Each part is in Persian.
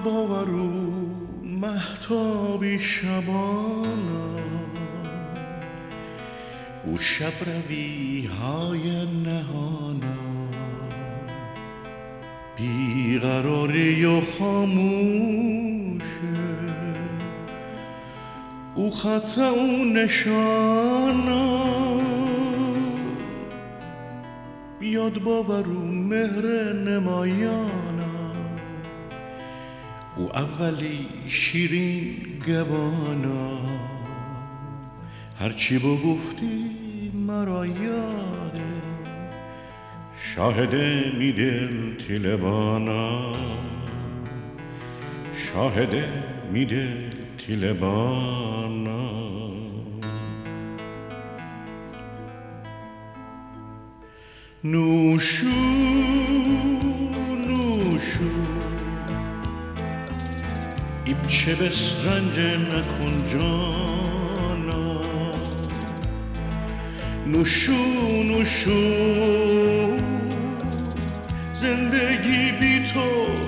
باورو مهتابی شبانا او شب روی های نهانا بیقراری و خاموشه او خط و نشانا یاد باورو مهر نمایانا او اولی شیرین گبانا هرچی بگفتی مرا یاده شاهد میدل تیلبانا شاهد میدل تیلبانا نوشو نوشو ایبچه بسرنج نکن جانا نوشو نوشو زندگی بی تو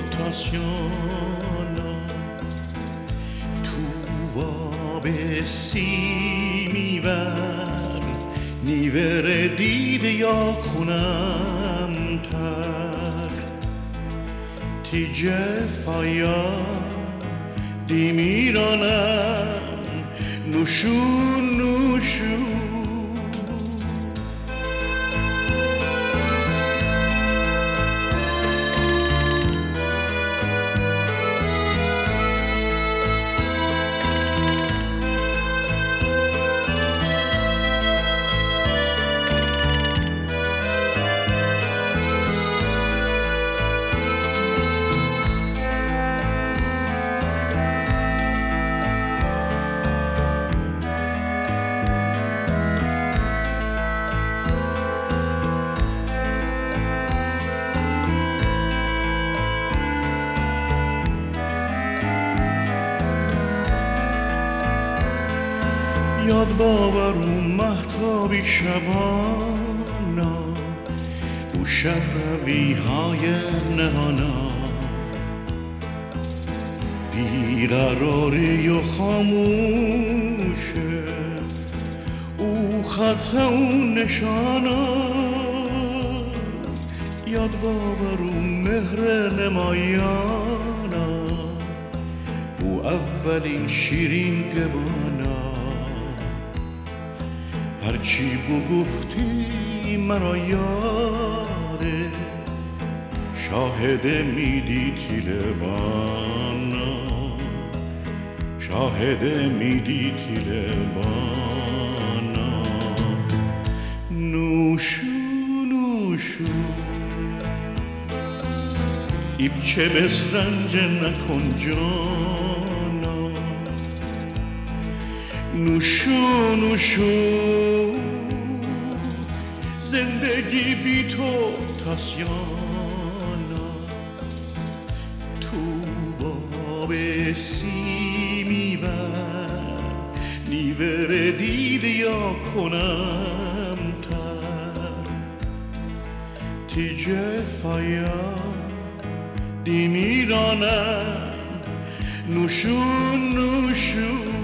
تاسیانا تو میور نیور دیده یا کنم تر تیجه فایا دیمیرانم نوشو نوشو یاد باورو مهتابی شبانا او شب روی های نهانا بیقراری و خاموشه او خط و نشانا یاد باورو مهر نمایانا او اولین شیرین گبانا هرچی بگفتی مرا یاده شاهد میدی تیلبانا شاهد میدی تیلبانا نوشو نوشو ایبچه بسرنج نکن جانا نوشو نوشو زندگی بی تو تاسیانا تو وابسی میور نیور دیده یا کنم تر تیجه فایا دیمیرانم نوشو نوشو